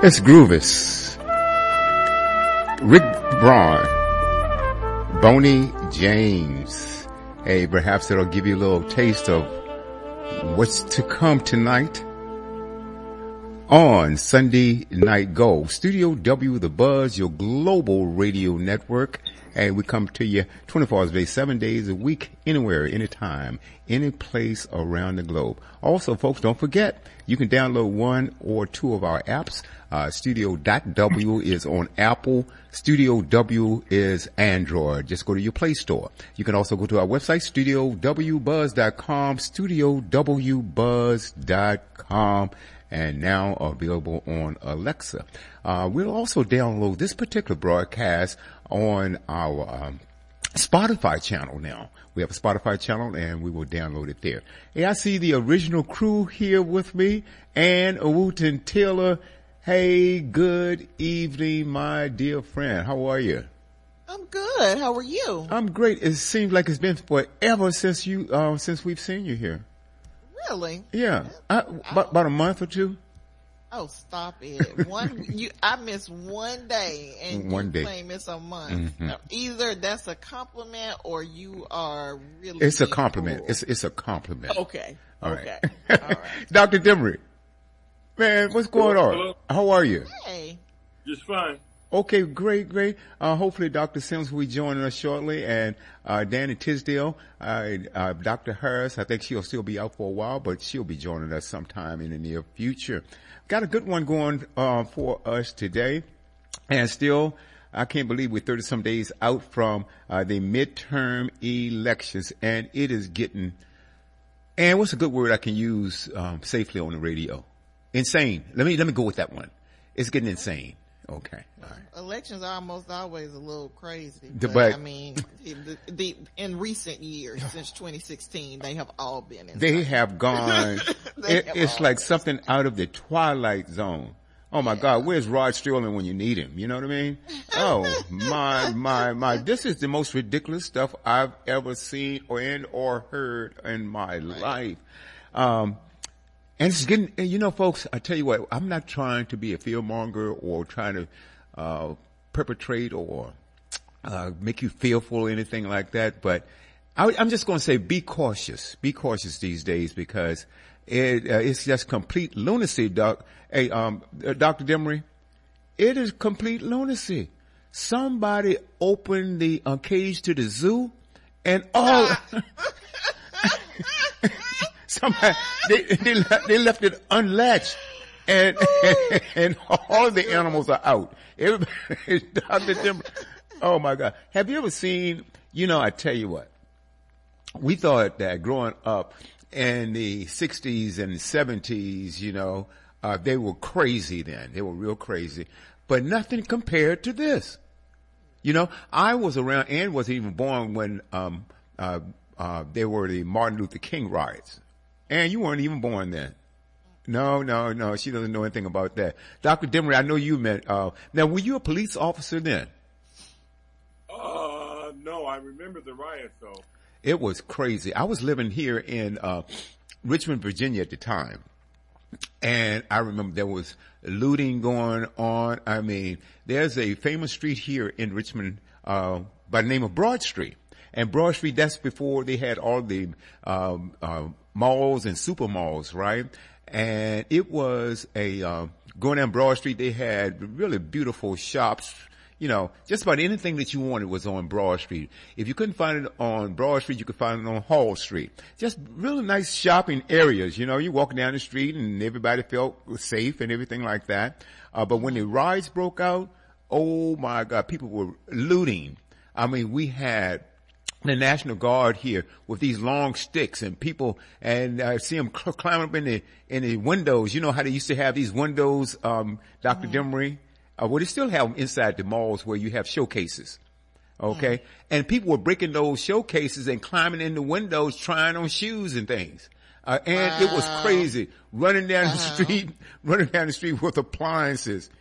It's Groovis, Rick Braun, Boney James. Hey, perhaps it'll give you a little taste of what's to come tonight on Sunday Night Go. Studio W, The Buzz, your global radio network. And we come to you 24 hours a day, 7 days a week, anywhere, anytime, any place around the globe. Also, folks, don't forget, you can download one or two of our apps. Studio.w is on Apple. Studio W is Android. Just go to your Play Store. You can also go to our website, studiowbuzz.com, studiowbuzz.com. And now available on Alexa. We'll also download this particular broadcast on our Spotify channel now. We have a Spotify channel and we will download it there. Hey, I see the original crew here with me. Ann Wooten Taylor. Hey, good evening, my dear friend. How are you? I'm good. How are you? I'm great. It seems like it's been forever since we've seen you here. Really? Yeah. About a month or two. Oh, stop it. I missed one day and you claim it's a month. Mm-hmm. Now, either that's a compliment or you are really It's a compliment. It's a compliment. Okay. All right. All right. Dr. Demery. Man, what's going on? Hello. How are you? Hey. Just fine. Okay, great. Hopefully Dr. Sims will be joining us shortly, and Danny Tisdale, Dr. Harris, I think she'll still be out for a while, but she'll be joining us sometime in the near future. Got a good one going for us today, and still, I can't believe we're 30 some days out from the midterm elections, and it is getting, and what's a good word I can use safely on the radio? Insane. Let me go with that one. It's getting insane. Okay. All right. Elections are almost always a little crazy. But I mean, in recent years, since 2016, they have all been insane. They have gone, it's like something out of the Twilight Zone. Oh my God, where's Rod Sterling when you need him? You know what I mean? Oh, my, this is the most ridiculous stuff I've ever seen or heard in my life. And it's getting, folks, I tell you what, I'm not trying to be a fearmonger or trying to, perpetrate or, make you fearful or anything like that. But I'm just going to say be cautious. Be cautious these days because it's just complete lunacy, Doc. Hey, Dr. Demery, it is complete lunacy. Somebody opened the cage to the zoo and somebody, they left it unlatched and all of the animals are out. Everybody, Dr. Demery, oh my God. Have you ever seen, I tell you what, we thought that growing up in the 60s and 70s, they were crazy then. They were real crazy, but nothing compared to this. I was around and wasn't even born when, they were the Martin Luther King riots. And you weren't even born then. No. She doesn't know anything about that. Dr. Demery, I know you met, now were you a police officer then? No, I remember the riots though. It was crazy. I was living here in, Richmond, Virginia at the time. And I remember there was looting going on. I mean, there's a famous street here in Richmond, by the name of Broad Street. And Broad Street, that's before they had all the, malls and super malls, right? And it was going down Broad Street, they had really beautiful shops. Just about anything that you wanted was on Broad Street. If you couldn't find it on Broad Street, you could find it on Hall Street. Just really nice shopping areas. You're walking down the street and everybody felt safe and everything like that. But when the riots broke out, oh my God, people were looting. I mean, we had the National Guard here with these long sticks and people, and I see them climb up in the windows. You know how they used to have these windows, Dr. Demery? Well, they still have them inside the malls where you have showcases. Okay. And people were breaking those showcases and climbing in the windows, trying on shoes and things. And It was crazy running down the street with appliances.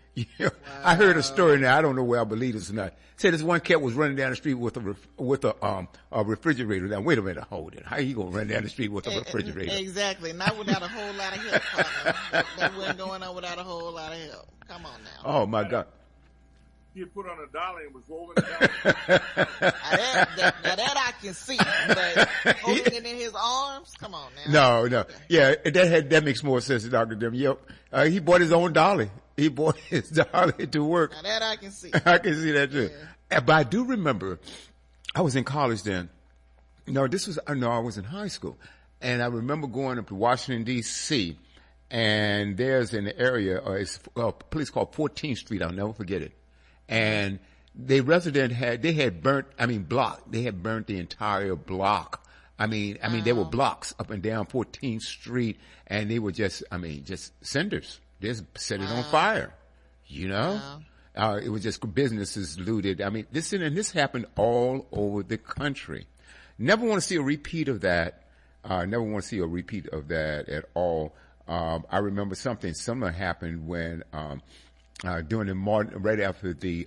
Yeah, wow. I heard a story now. I don't know where I believe this or not. Said this one cat was running down the street with a refrigerator. Now wait a minute, hold it. How you gonna run down the street with a refrigerator? Exactly, not without a whole lot of help, partner. That wasn't going on without a whole lot of help. Come on now. Oh my God. He put on a dolly and was rolling it down. that I can see, but holding it in his arms? Come on now. No. Yeah, that makes more sense, Dr. Dim. Yep. He bought his own dolly. He bought his dolly to work. Now that I can see. I can see that too. Yeah. But I do remember, I was in college then. I was in high school. And I remember going up to Washington, D.C., and there's an area, it's a place called 14th Street. I'll never forget it. And they had burnt the entire block. I mean, there were blocks up and down 14th Street, and they were just cinders. They just set it on fire, you know? It was just businesses looted. I mean, this happened all over the country. Never want to see a repeat of that. Never want to see a repeat of that at all. I remember something similar happened when, during right after the,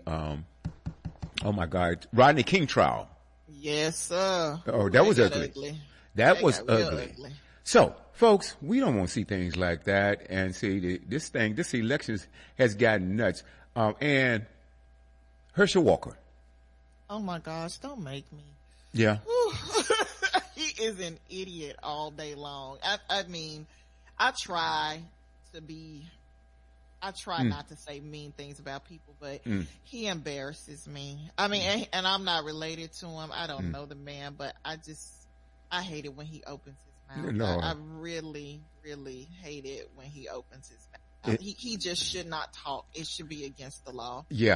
Rodney King trial. Yes, sir. Oh, that was ugly. That was ugly. So, folks, we don't want to see things like that and see this election has gotten nuts. And Herschel Walker. Oh my gosh, don't make me. Yeah. He is an idiot all day long. I mean, I try not to say mean things about people, but he embarrasses me. I mean, and I'm not related to him. I don't know the man, but I hate it when he opens his mouth. No. I really, really hate it when he opens his mouth. He just should not talk. It should be against the law. Yeah.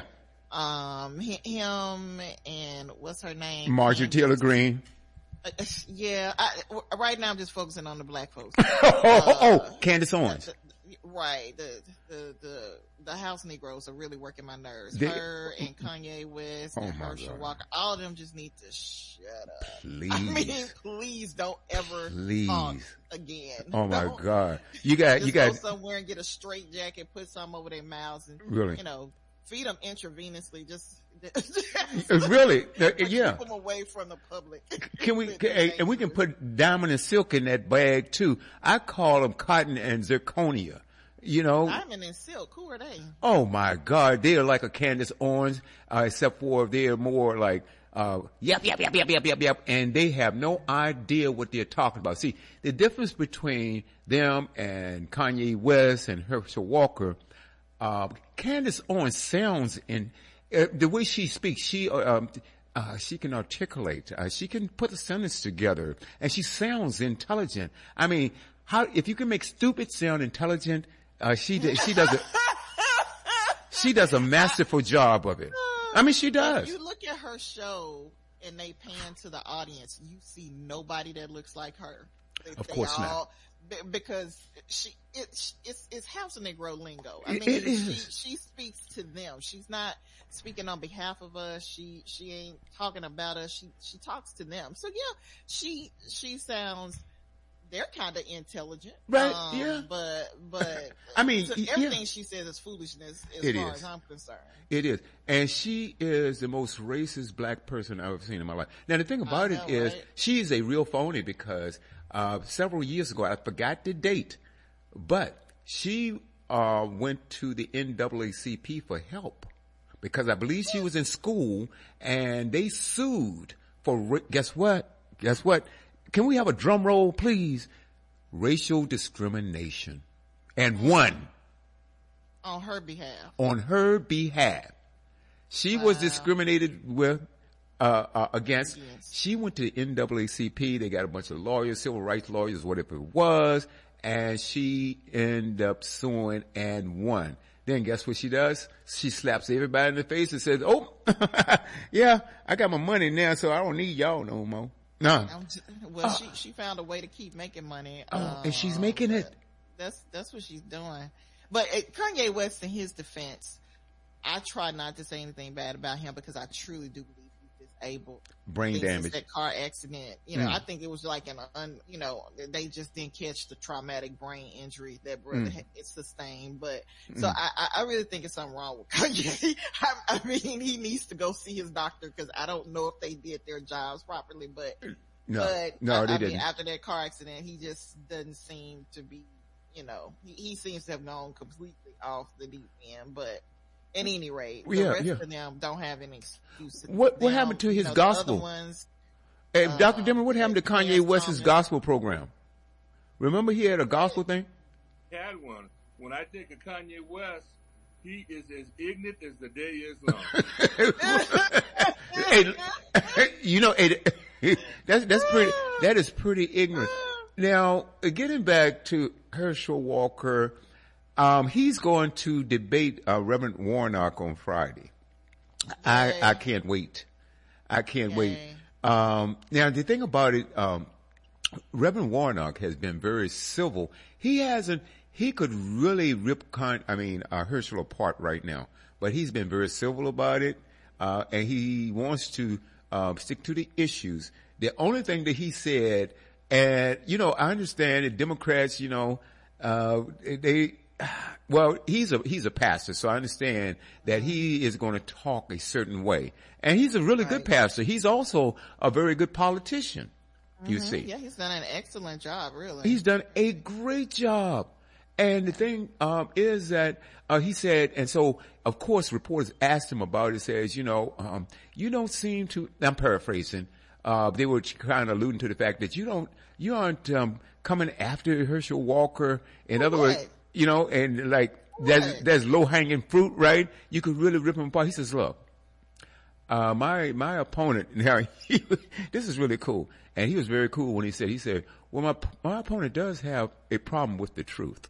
Him and what's her name? Marjorie Taylor Greene. Yeah. Right now I'm just focusing on the black folks. Candace Owens. Right. The House Negroes are really working my nerves. Her and Kanye West and Herschel Walker. All of them just need to shut up. Please. I mean, please don't ever talk again. Oh my God. You got go somewhere and get a straight jacket, put some over their mouths and, really? Feed them intravenously. Just really? Yeah. Keep them away from the public. And we can put diamond and silk in that bag too. I call them cotton and zirconia. Diamond and silk, who are they? Oh my God, they are like a Candace Owens, except for they're more like, yep, and they have no idea what they're talking about. See, the difference between them and Kanye West and Herschel Walker, Candace Owens sounds the way she speaks, she can articulate, she can put a sentence together, and she sounds intelligent. I mean, if you can make stupid sound intelligent, she does a masterful job of it. I mean, she does. If you look at her show and they pan to the audience, you see nobody that looks like her. Of course not. Because it's House Negro lingo. I mean, she speaks to them. She's not speaking on behalf of us. She ain't talking about us. She talks to them. So yeah, she sounds, they're kind of intelligent. Right. Yeah. But I mean, everything she says is foolishness as far as I'm concerned. It is. And she is the most racist black person I've ever seen in my life. Now the thing about it is she's a real phony because several years ago, I forgot the date, but she went to the NAACP for help because I believe she was in school and they sued for, guess what? Can we have a drum roll, please? Racial discrimination. And won. On her behalf. She was discriminated against. She went to the NAACP. They got a bunch of lawyers, civil rights lawyers, whatever it was, and she ended up suing and won. Then guess what she does? She slaps everybody in the face and says, "Oh, yeah, I got my money now, so I don't need y'all no more." No. Well, she found a way to keep making money. And she's making it. That's what she's doing. But Kanye West, in his defense, I try not to say anything bad about him because I truly do believe he's disabled. Brain damage. That car accident, I think it was like they just didn't catch the traumatic brain injury that brother had sustained. But so I really think it's something wrong with Kanye. I mean, he needs to go see his doctor, because I don't know if they did their jobs properly, but they didn't. After that car accident, he just doesn't seem to be, he seems to have gone completely off the deep end. But at any rate, the rest of them don't have any excuses. What happened to his gospel? Dr. Dimmer, what happened to Kanye West's gospel program? Remember he had a gospel thing? He had one. When I think of Kanye West, he is as ignorant as the day is long. That is pretty ignorant. Now, getting back to Herschel Walker, he's going to debate Reverend Warnock on Friday. I can't wait. I can't wait. Now, the thing about it, Reverend Warnock has been very civil. He could really rip Herschel apart right now, but he's been very civil about it, and he wants to stick to the issues. The only thing that he said, and I understand that Democrats, he's a pastor, so I understand that he is going to talk a certain way. And he's a really good pastor. He's also a very good politician, you see. Yeah, he's done an excellent job, really. He's done a great job. And the thing is that he said, and so, of course, reporters asked him about it, says, you don't seem to, I'm paraphrasing, they were kind of alluding to the fact that you aren't coming after Herschel Walker. In other words, and like there's low hanging fruit, right? You could really rip him apart. He says, look, my opponent, now this is really cool. And he was very cool when he said, well, my opponent does have a problem with the truth.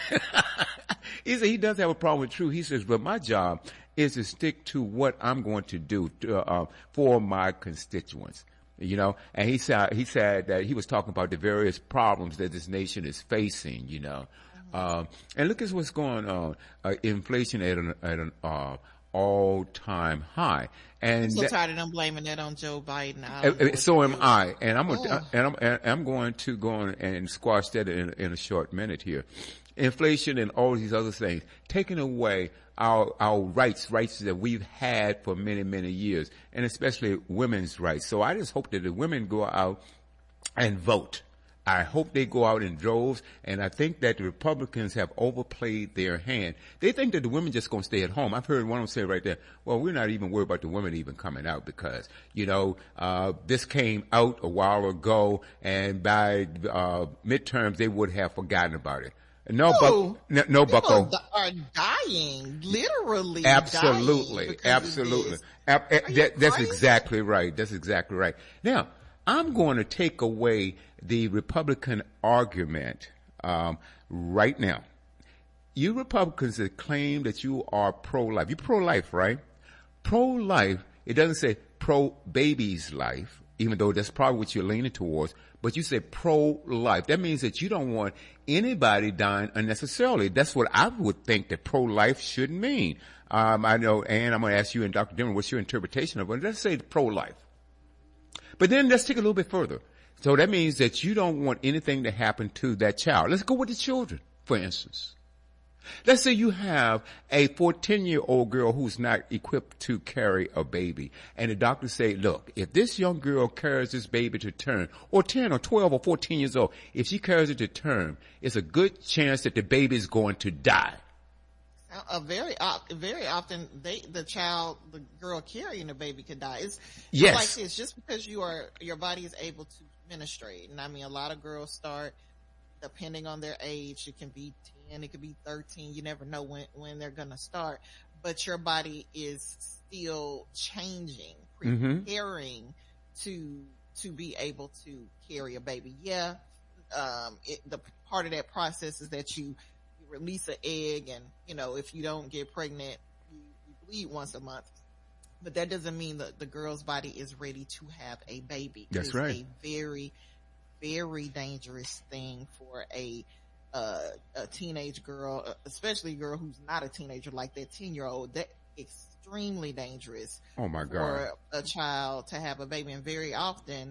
He said he does have a problem with truth. He says, but my job is to stick to what I'm going to do for my constituents. And he said that he was talking about the various problems that this nation is facing, and look at what's going on. Inflation at an all-time high. And I'm so tired of them blaming that on Joe Biden. So am I. And I'm going to go on and squash that in a short minute here. Inflation and all these other things, taking away our rights that we've had for many, many years, and especially women's rights. So I just hope that the women go out and vote. I hope they go out in droves, and I think that the Republicans have overplayed their hand. They think that the women just going to stay at home. I've heard one of them say right there, well, we're not even worried about the women even coming out because, this came out a while ago, and by midterms, they would have forgotten about it. No, Bucko. Are dying, literally. Absolutely. That's exactly right. That's exactly right. Now, I'm going to take away the Republican argument right now. You Republicans that claim that you are pro-life. You're pro-life, right? Pro-life, it doesn't say pro-baby's life, even though that's probably what you're leaning towards, but you say pro-life. That means that you don't want anybody dying unnecessarily. That's what I would think that pro-life should mean. I know, and I'm going to ask you and Dr. Dimmer, what's your interpretation of it? Let's say pro-life. But then let's take it a little bit further. So that means that you don't want anything to happen to that child. Let's go with the children, for instance. Let's say you have a 14-year-old girl who's not equipped to carry a baby. And the doctor say, look, if this young girl carries this baby to term, or 10 or 12 or 14 years old, if she carries it to term, it's a good chance that the baby is going to die. Very often, the girl carrying the baby could die. It's like this, just because your body is able to menstruate. And I mean, a lot of girls start, depending on their age, it can be 10, it could be 13. You never know when they're going to start, but your body is still changing, preparing to be able to carry a baby. Yeah. The part of that process is that you release an egg, and if you don't get pregnant, you bleed once a month, but that doesn't mean that the girl's body is ready to have a baby. That's right. It's a very, very dangerous thing for a teenage girl, especially a girl who's not a teenager, like that 10-year-old. That extremely dangerous. Oh my God. For a child to have a baby. And very often,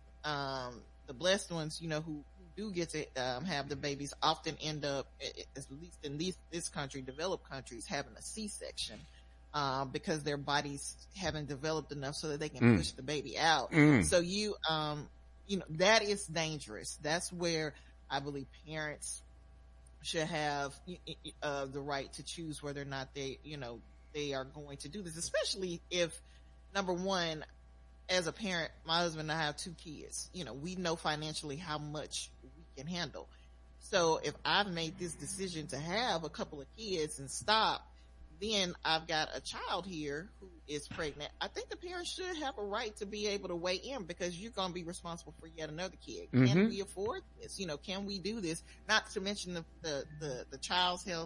the blessed ones, who do get to have the babies often end up, at least in this country, developed countries, having a C-section. Because their bodies haven't developed enough so that they can push the baby out. So that is dangerous. That's where I believe parents should have the right to choose whether or not they are going to do this, especially if, number one, as a parent, my husband and I have 2 kids. We know financially how much we can handle. So if I've made this decision to have a couple of kids and stop, then I've got a child here who is pregnant. I think the parents should have a right to be able to weigh in, because you're going to be responsible for yet another kid. Can we afford this? Can we do this? Not to mention the child's health,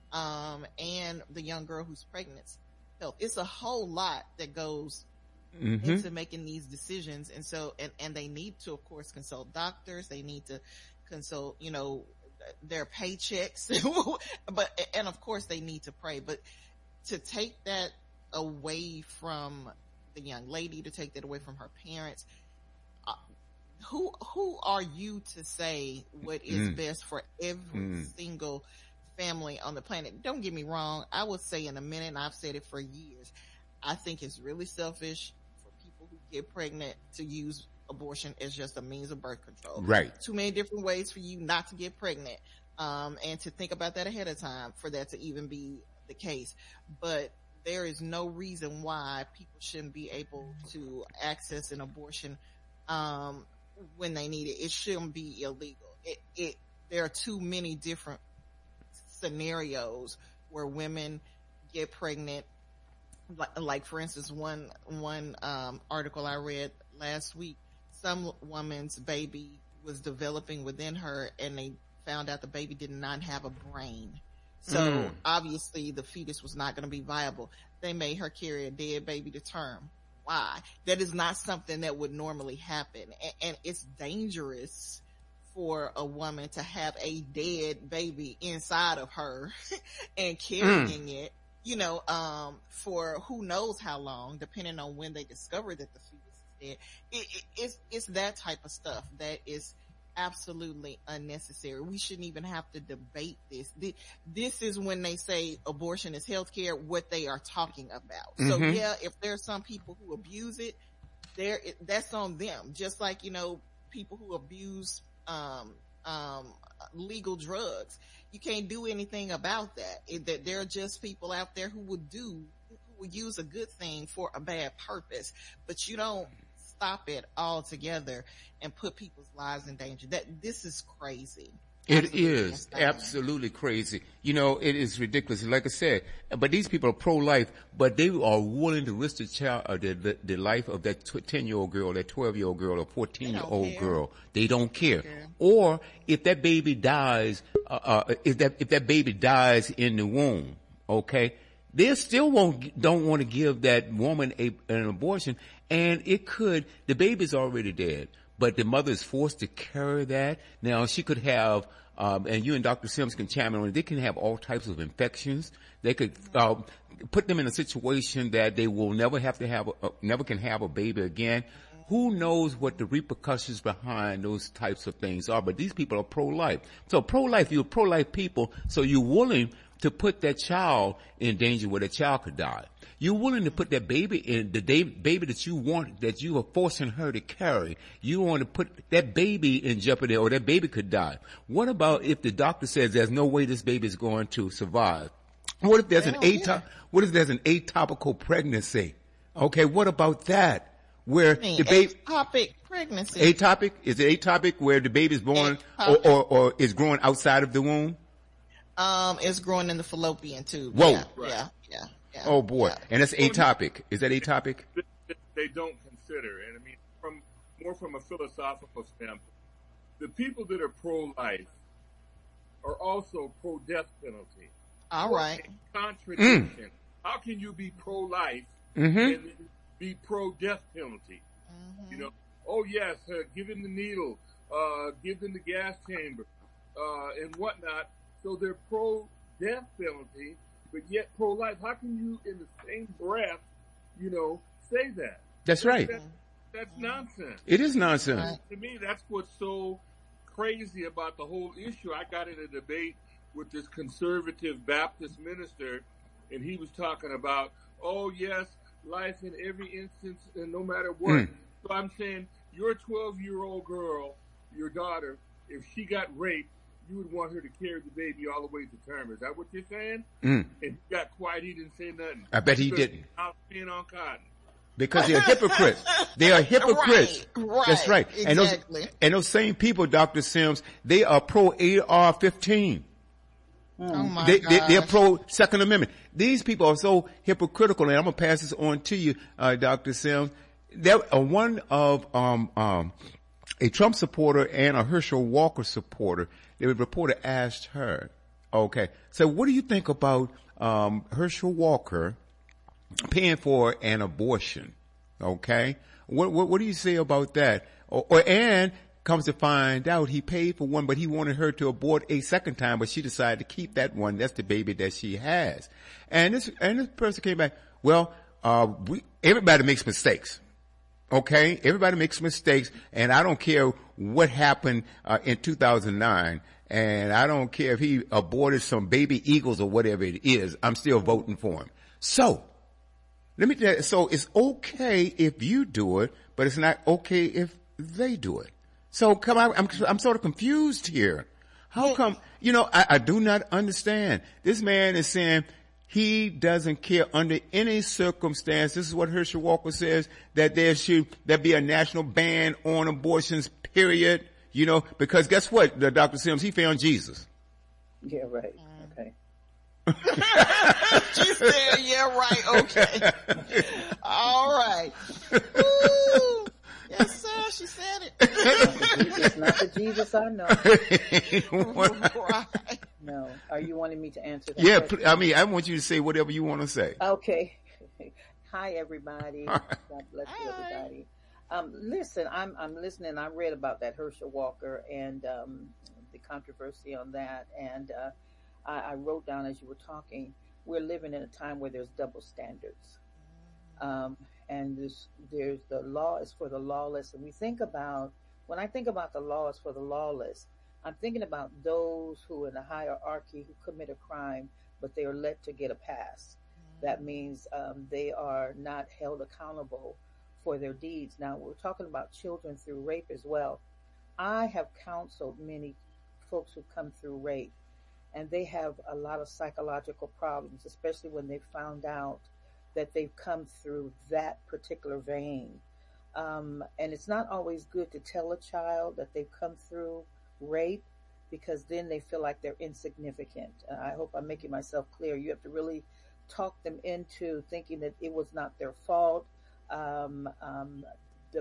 and the young girl who's pregnant's health. It's a whole lot that goes into making these decisions. And so, and they need to, of course, consult doctors. They need to consult, their paychecks, and of course they need to pray, but to take that away from the young lady, to take that away from her parents, who are you to say what is best for every single family on the planet? Don't get me wrong. I will say in a minute, and I've said it for years, I think it's really selfish for people who get pregnant to use abortion is just a means of birth control. Right. Too many different ways for you not to get pregnant. And to think about that ahead of time for that to even be the case. But there is no reason why people shouldn't be able to access an abortion, when they need it. It shouldn't be illegal. There are too many different scenarios where women get pregnant. Like for instance, one article I read last week, some woman's baby was developing within her, and they found out the baby did not have a brain. So obviously the fetus was not going to be viable. They made her carry a dead baby to term. Why? That is not something that would normally happen. And it's dangerous for a woman to have a dead baby inside of her and carrying it, for who knows how long, depending on when they discover that the fetus it's that type of stuff that is absolutely unnecessary. We shouldn't even have to debate this. This is when they say abortion is healthcare, what they are talking about. So yeah, if there's some people who abuse it, that's on them. Just like, people who abuse legal drugs. You can't do anything about that. That there are just people out there who would use a good thing for a bad purpose, but you don't stop it altogether and put people's lives in danger. This is crazy. It is absolutely crazy. It is ridiculous. Like I said, but these people are pro-life, but they are willing to risk the life of that 10-year-old girl, that 12-year-old girl, or 14-year-old girl. They don't care. Or if that baby dies, if that baby dies in the womb, okay, they still don't want to give that woman an abortion, and the baby's already dead, but the mother is forced to carry that. Now she could have, and you and Dr. Sims can chime in on it, they can have all types of infections. They could, put them in a situation that they will never can have a baby again. Who knows what the repercussions behind those types of things are, but these people are pro-life. So you're pro-life people, so you're willing to put that child in danger where the child could die. You're willing to put that baby in, baby that you are forcing her to carry. You want to put that baby in jeopardy, or that baby could die. What about if the doctor says there's no way this baby is going to survive? What if there's an atopical pregnancy? Okay, what about that? Where the baby atopic pregnancy. Atopic? Is it atopic where the baby's born or is growing outside of the womb? It's growing in the fallopian tube. Whoa. Yeah. Oh boy. Yeah. And it's atopic. Is that atopic? They don't consider. And I mean, from a philosophical standpoint, the people that are pro-life are also pro-death penalty. All right. Contradiction. How can you be pro-life and be pro-death penalty? Oh yes, give him the needle, give him the gas chamber, and whatnot. So they're pro-death penalty, but yet pro-life. How can you, in the same breath, say that? That's right. That's nonsense. It is nonsense. To me, that's what's so crazy about the whole issue. I got in a debate with this conservative Baptist minister, and he was talking about, oh, yes, life in every instance, and no matter what. So I'm saying, your 12-year-old girl, your daughter, if she got raped, you would want her to carry the baby all the way to term. Is that what you're saying? And he got quiet. He didn't say nothing. I bet he didn't. Out paying on cotton. Because they're hypocrites. They are hypocrites. Right. That's right. Exactly. And those same people, Dr. Sims, they are pro AR-15. Oh my God. They're pro Second Amendment. These people are so hypocritical, and I'm gonna pass this on to you, Dr. Sims. There, one of a Trump supporter and a Herschel Walker supporter. The reporter asked her, "Okay, so what do you think about Herschel Walker paying for an abortion?" Okay, what do you say about that? And comes to find out he paid for one, but he wanted her to abort a second time, but she decided to keep that one. That's the baby that she has. And this person came back, well, everybody makes mistakes. Okay? Everybody makes mistakes, and I don't care what happened, in 2009, and I don't care if he aborted some baby eagles or whatever it is, I'm still voting for him. So, let me tell you, so it's okay if you do it, but it's not okay if they do it. So come on, I'm sort of confused here. How come, I do not understand. This man is saying he doesn't care under any circumstance. This is what Herschel Walker says, that there be a national ban on abortions, period. Because guess what, Dr. Sims, he found Jesus. Yeah, right. Okay. She said, yeah, right. Okay. All right. Ooh. Yes, sir. She said it. It's not the Jesus I know. Right. No. Are you wanting me to answer that? Yeah, question? I want you to say whatever you want to say. Okay. Hi, everybody. God bless you, everybody. Listen, I'm listening. I read about that Herschel Walker and the controversy on that, and I wrote down as you were talking, we're living in a time where there's double standards. And there's the law is for the lawless. And when I think about the law is for the lawless, I'm thinking about those who in the hierarchy who commit a crime, but they are let to get a pass. That means they are not held accountable for their deeds. Now, we're talking about children through rape as well. I have counseled many folks who come through rape, and they have a lot of psychological problems, especially when they found out that they've come through that particular vein. And it's not always good to tell a child that they've come through rape, because then they feel like they're insignificant. I hope I'm making myself clear. You have to really talk them into thinking that it was not their fault. The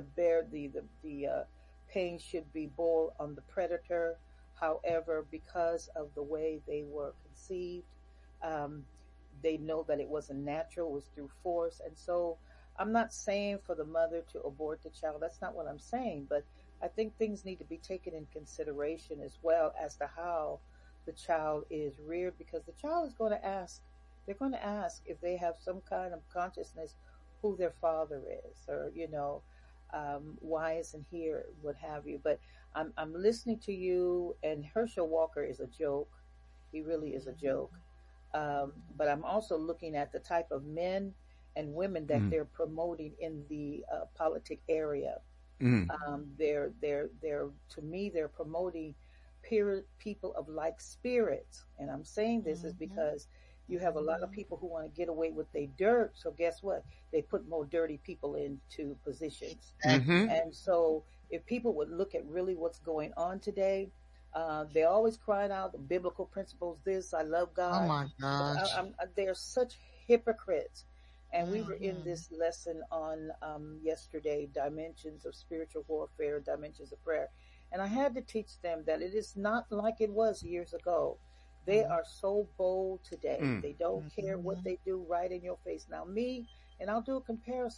pain should be borne on the predator. However, because of the way they were conceived, they know that it wasn't natural, it was through force. And so I'm not saying for the mother to abort the child. That's not what I'm saying. But I think things need to be taken in consideration as well as to how the child is reared, because the child is going to ask, they're going to ask if they have some kind of consciousness who their father is, or, why isn't here, what have you. But I'm listening to you, and Herschel Walker is a joke. He really is a joke. But I'm also looking at the type of men and women that they're promoting in the politic area. They're to me, they're promoting people of like spirits. And I'm saying this is because you have a lot of people who want to get away with their dirt. So guess what? They put more dirty people into positions. And so if people would look at really what's going on today, they always crying out the biblical principles. This, I love God. Oh my gosh. They're such hypocrites. And we were in this lesson on yesterday, dimensions of spiritual warfare, dimensions of prayer. And I had to teach them that it is not like it was years ago. They are so bold today. They don't care what they do right in your face. Now me, and I'll do a comparison.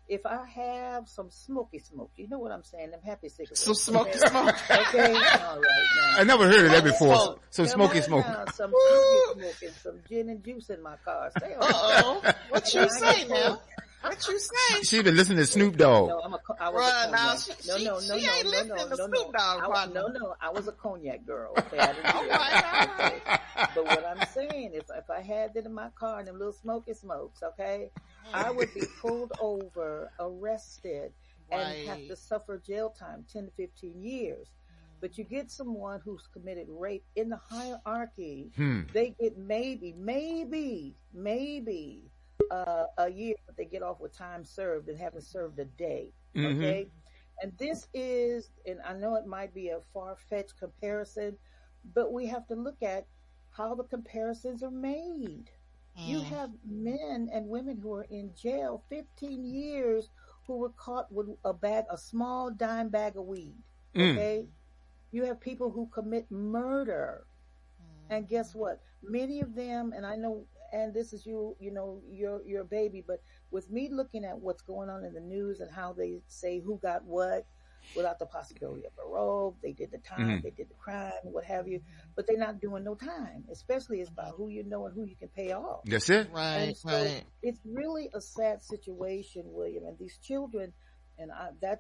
if I have some smoky smoke, you know what I'm saying? Them happy cigarettes. Some smoky smoke. Okay, all right. Now, I never heard of that before. Some smoky smoke. Now, some smoky smoke and some gin and juice in my car. Stay on. Uh-oh. What you say now? What you say? She been listening to Snoop Dogg. No, I was a cognac. No, she ain't listening to Snoop Dogg. I was a cognac girl. Okay, I didn't do that. Okay. But what I'm saying is, if I had that in my car and them little smoky smokes, okay, I would be pulled over, arrested, and have to suffer jail time, 10 to 15 years. But you get someone who's committed rape in the hierarchy, they get maybe a year, but they get off with time served and haven't served a day. Okay. And this is, and I know it might be a far-fetched comparison, but we have to look at how the comparisons are made. You have men and women who are in jail 15 years who were caught with a small dime bag of weed. Okay. You have people who commit murder. And guess what? Many of them, and I know, and this is you're a baby, but with me looking at what's going on in the news and how they say who got what without the possibility of parole, they did the time, they did the crime, what have you, but they're not doing no time, especially it's about who you know and who you can pay off. That's it. Right, so it's really a sad situation, William, and these children, and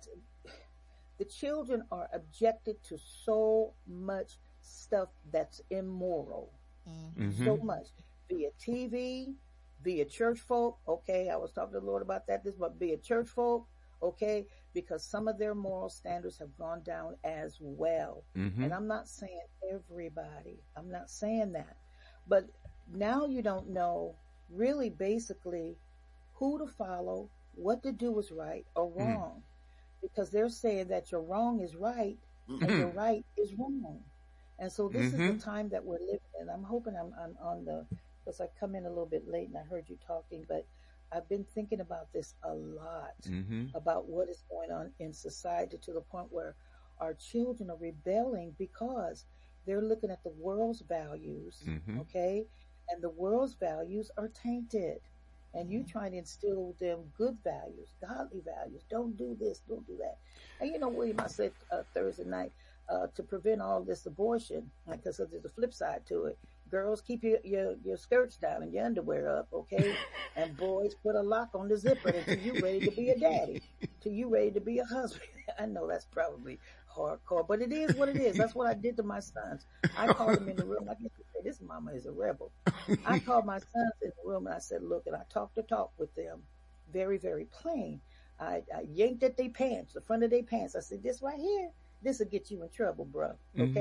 the children are objected to so much stuff that's immoral. So much. Via TV, via church folk. Okay, I was talking to the Lord about that. But via church folk, okay, because some of their moral standards have gone down as well. And I'm not saying everybody. I'm not saying that. But now you don't know really basically who to follow, what to do is right or wrong. Because they're saying that your wrong is right and your right is wrong. And so this is the time that we're living in. I'm hoping I'm on because I come in a little bit late and I heard you talking, but I've been thinking about this a lot, about what is going on in society to the point where our children are rebelling because they're looking at the world's values, okay? And the world's values are tainted. And you try to instill them good values, godly values. Don't do this, don't do that. And you know, William, I said Thursday night, to prevent all this abortion, because there's a flip side to it. Girls, keep your skirts down and your underwear up, okay? And boys, put a lock on the zipper until you're ready to be a daddy, till you're ready to be a husband. I know that's probably hardcore, but it is what it is. That's what I did to my sons. I called them in the room. I used to say, this mama is a rebel. I called my sons in the room and I said, look, and I talked the talk with them very, very plain. I yanked at their pants, the front of their pants. I said, this right here, this will get you in trouble, bro. Okay?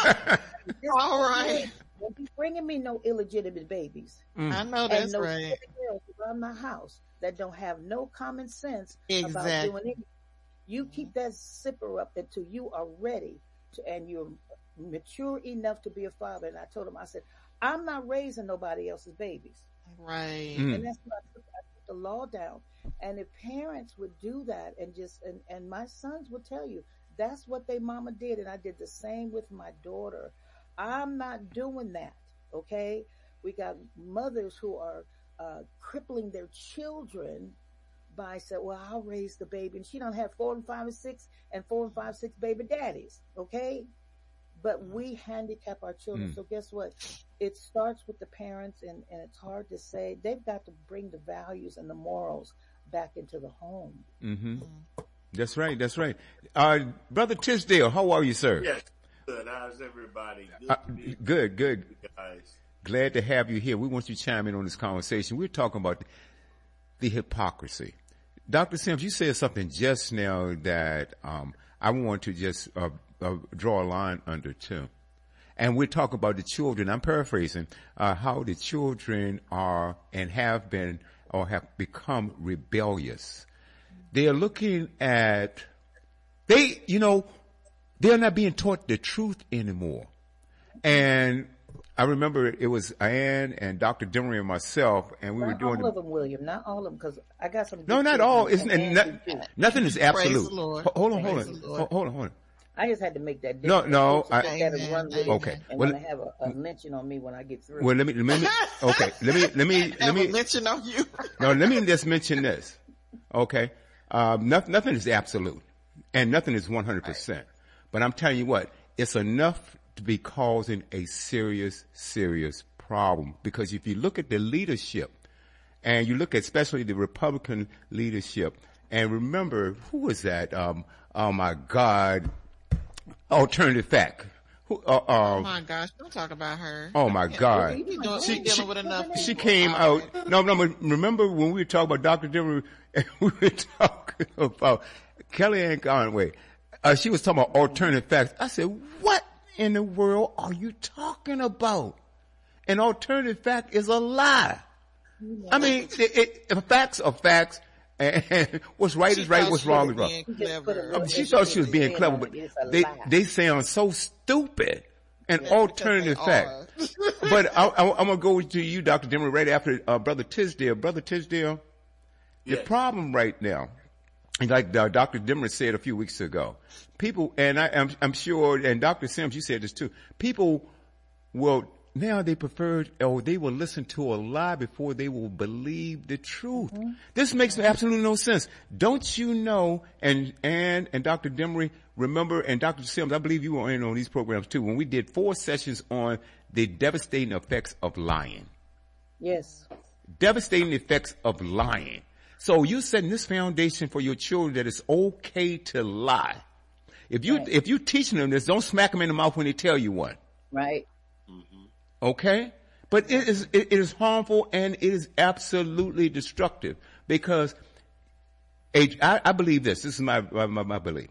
All right. Don't be bringing me no illegitimate babies. I know that's and no right. girls around my house that don't have no common sense about Exactly. doing anything. You keep that zipper up until you are ready to, and you're mature enough to be a father. And I told him, I said, I'm not raising nobody else's babies. Right. And that's why I took the law down. And if parents would do that and just, and my sons would tell you, that's what they mama did. And I did the same with my daughter. I'm not doing that. Okay. We got mothers who are crippling their children by saying, well, I'll raise the baby. And she don't have 4 and 5 and 6 and 4 and 5, 6 baby daddies. Okay. But we handicap our children. So guess what? It starts with the parents, and it's hard to say. They've got to bring the values and the morals back into the home. That's right. That's right. Brother Tisdale, how are you, sir? Yes. Good. How's everybody? Good. Guys. Glad to have you here. We want you to chime in on this conversation. We're talking about the hypocrisy. Dr. Sims, you said something just now that I want to just draw a line under too. And we're talking about the children. I'm paraphrasing how the children are and have been or have become rebellious. They are looking at, they're not being taught the truth anymore. And I remember it was Ann and Dr. Demery and myself, and we were doing all of them, William. Not all of them, because I got some. No, not all. Nothing is absolute. Hold on. I just had to make that. No. Okay. And well, have a lynching on me when I get through. Well, let me. Okay, let me lynching on you. No, let me just mention this. Okay, Nothing is absolute, and nothing is 100%. Right. But I'm telling you what, it's enough to be causing a serious, serious problem. Because if you look at the leadership, and you look at especially the Republican leadership, and remember, who was that? Oh my God, Alternative Fact. Oh my gosh, don't talk about her. Oh my God. She came out. No, remember when we were talking about Dr. Demery, and we were talking about Kellyanne Conway. She was talking about alternative facts. I said, what in the world are you talking about? An alternative fact is a lie. I mean, facts are facts. And what's right is right, what's wrong is wrong. She thought she was being clever, but they sound so stupid. An alternative fact. But I'm going to go to you, Dr. Demery, right after Brother Tisdale. Brother Tisdale, the problem right now, like Dr. Demery said a few weeks ago, people, and I'm sure, and Dr. Sims, you said this too, people will, now they prefer, or they will listen to a lie before they will believe the truth. Mm-hmm. This makes absolutely no sense. Don't you know, and Dr. Demery, remember, and Dr. Sims, I believe you were in on these programs too, when we did 4 sessions on the devastating effects of lying. Yes. Devastating effects of lying. So you're setting this foundation for your children that it's okay to lie. If you teaching them this, don't smack them in the mouth when they tell you one. Right. Okay? But it is harmful and it is absolutely destructive because I believe this. This is my belief.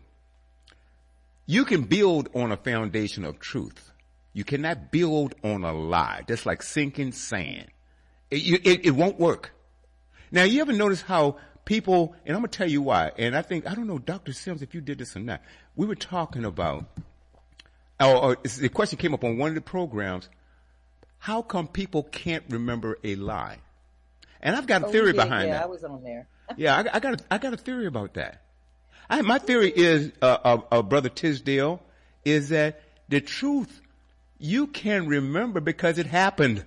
You can build on a foundation of truth. You cannot build on a lie. That's like sinking sand. It won't work. Now, you ever notice how people, and I'm going to tell you why, and I don't know, Dr. Sims, if you did this or not. We were talking about, the question came up on one of the programs, how come people can't remember a lie? And I've got a theory behind that. Yeah, I was on there. Yeah, I got a theory about that. My theory is, Brother Tisdale, is that the truth you can remember because it happened.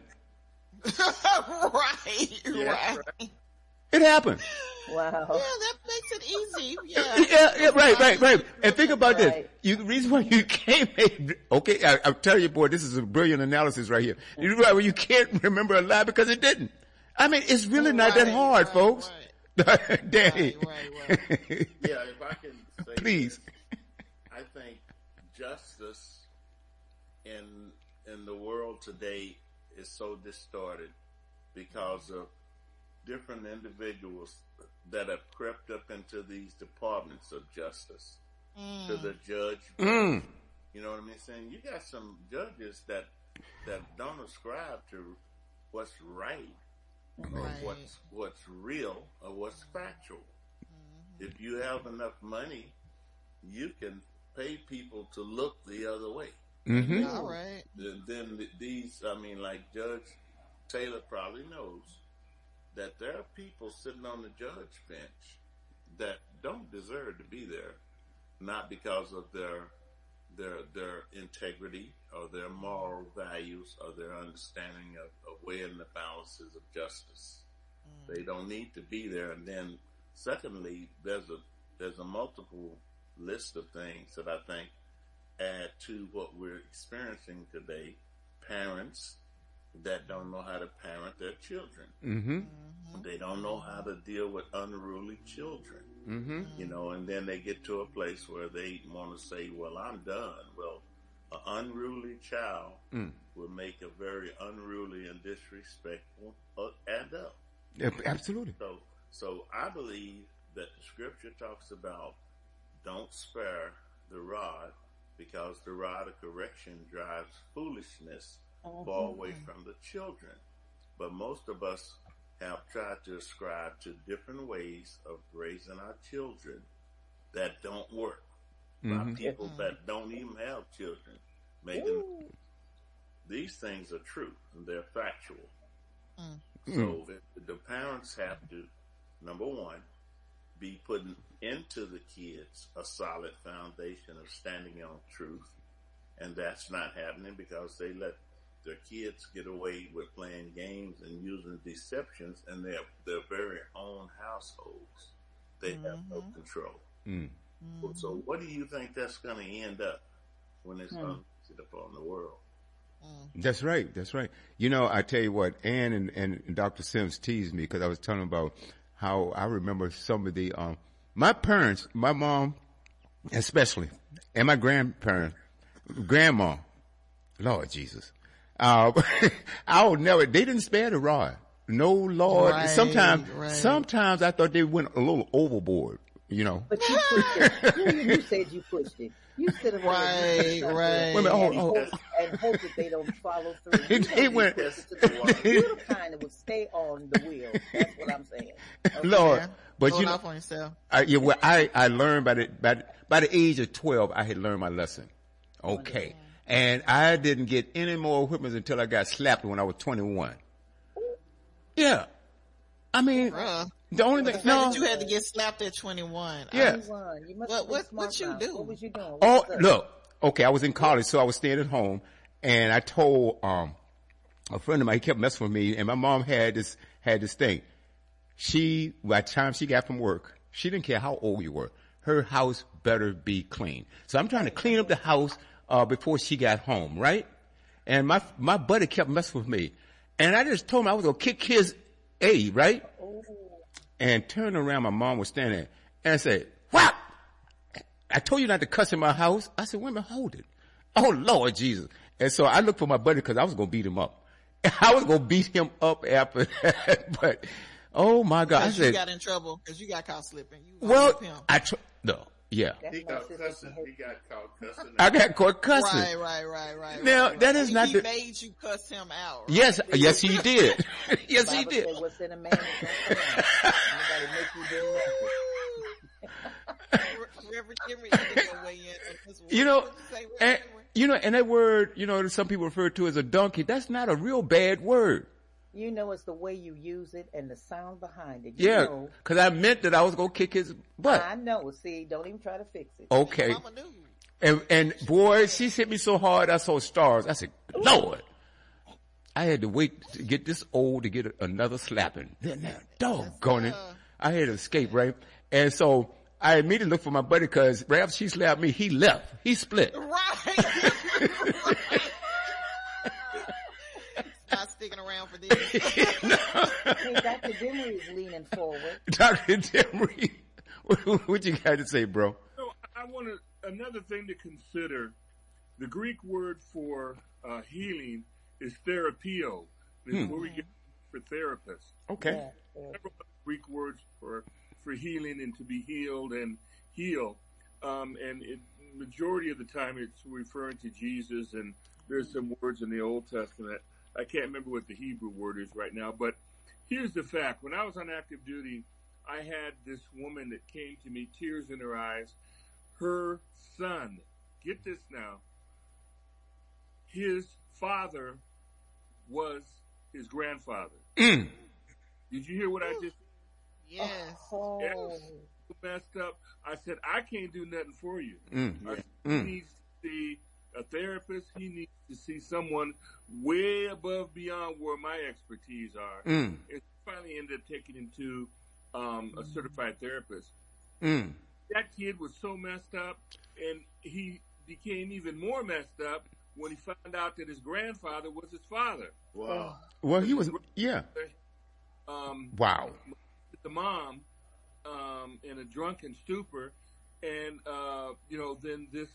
Right. It happened. Wow. Yeah, that makes it easy. Yeah, right. And think about this. The reason why you can't I'm telling you, boy, this is a brilliant analysis right here. The reason why you can't remember a lie because it didn't. I mean, it's really not that hard, folks. Right. Danny. Right. Yeah, if I can say please. This, I think justice in the world today is so distorted because of different individuals that have crept up into these departments of justice, to the judge. You know what I mean? Saying you got some judges that don't ascribe to what's right, or what's real, or what's factual. If you have enough money, you can pay people to look the other way. Mm-hmm. All right. Then these, like Judge Taylor probably knows that there are people sitting on the judge bench that don't deserve to be there, not because of their integrity or their moral values or their understanding of weighing the balances of justice. They don't need to be there. And then, secondly, there's a multiple list of things that I think add to what we're experiencing today. Parents that don't know how to parent their children. Mm-hmm. They don't know how to deal with unruly children. Mm-hmm. And then they get to a place where they want to say, well, I'm done. Well, an unruly child will make a very unruly and disrespectful adult. Yeah, absolutely. So I believe that the scripture talks about don't spare the rod, because the rod of correction drives foolishness far away from the children. But most of us have tried to ascribe to different ways of raising our children that don't work by people that don't even have children. These things are true and they're factual. So the parents have to, number one, be putting into the kids a solid foundation of standing on truth. And that's not happening because they let their kids get away with playing games and using deceptions in their very own households. they have no control. So what do you think that's going to end up when it's unleashed upon the world? That's right. That's right. You know, I tell you what, Ann and Dr. Sims teased me because I was telling about how I remember some of the, my parents, my mom especially, and my grandma, Lord Jesus. I'll never, they didn't spare the rod. No, Lord. Right, sometimes I thought they went a little overboard, you know. But you pushed it. You said you pushed it. You sit around right. Wait a minute, and hope that they don't follow through. They went. You're the kind that would stay on the wheel. That's what I'm saying. Okay? Lord, but Hold you know, off on yourself. I learned by the age of 12, I had learned my lesson. Okay, and I didn't get any more whippings until I got slapped when I was 21. Yeah, I mean. The only thing, you had to get slapped at 21. Yeah. What you do? What was you doing? Look. Okay, I was in college, so I was staying at home, and I told a friend of mine. He kept messing with me, and my mom had this thing. By the time she got from work, she didn't care how old you were. Her house better be clean. So I'm trying to clean up the house before she got home, right? And my buddy kept messing with me, and I just told him I was gonna kick his A, right? And turned around, my mom was standing there, and I said, "What? I told you not to cuss in my house." I said, "Wait a minute, hold it." Oh, Lord Jesus. And so I looked for my buddy because I was going to beat him up. I was going to beat him up after that. But, oh my God. I said, you got in trouble because you got caught slipping. Yeah. He got cussing. He got caught cussing. I got caught cussing. Right. Now, that is not he made you cuss him out. Right? Yes, he did. Yes, he did. What's in a man is nobody make you do nothing. And that word, some people refer to as a donkey. That's not a real bad word. You know, it's the way you use it and the sound behind it. Because I meant that I was going to kick his butt. I know. See, don't even try to fix it. Okay. And boy, she hit me so hard, I saw stars. I said, Lord, I had to wait to get this old to get another slapping. Then doggone it. I had to escape, right? And so I immediately looked for my buddy because right after she slapped me, he left. He split. Right. Not sticking around for this. Hey, Dr. Demery is leaning forward. Dr. Demery, what you got to say, bro? So I want another thing to consider. The Greek word for healing is therapeo. It's where we get for therapist. Okay. Several Greek words for healing and to be healed and heal. Majority of the time it's referring to Jesus, and there's some words in the Old Testament. I can't remember what the Hebrew word is right now, but here's the fact. When I was on active duty, I had this woman that came to me, tears in her eyes. Her son, get this now, his father was his grandfather. Did you hear what I just said? Yes. Oh. Yes. Messed up. I said, I can't do nothing for you. I said, he needs to see a therapist. He needs to see someone way above beyond where my expertise are. And finally ended up taking him to a certified therapist. That kid was so messed up, and he became even more messed up when he found out that his grandfather was his father. Wow. Well, he was, yeah. Wow. The mom in a drunken stupor, and then this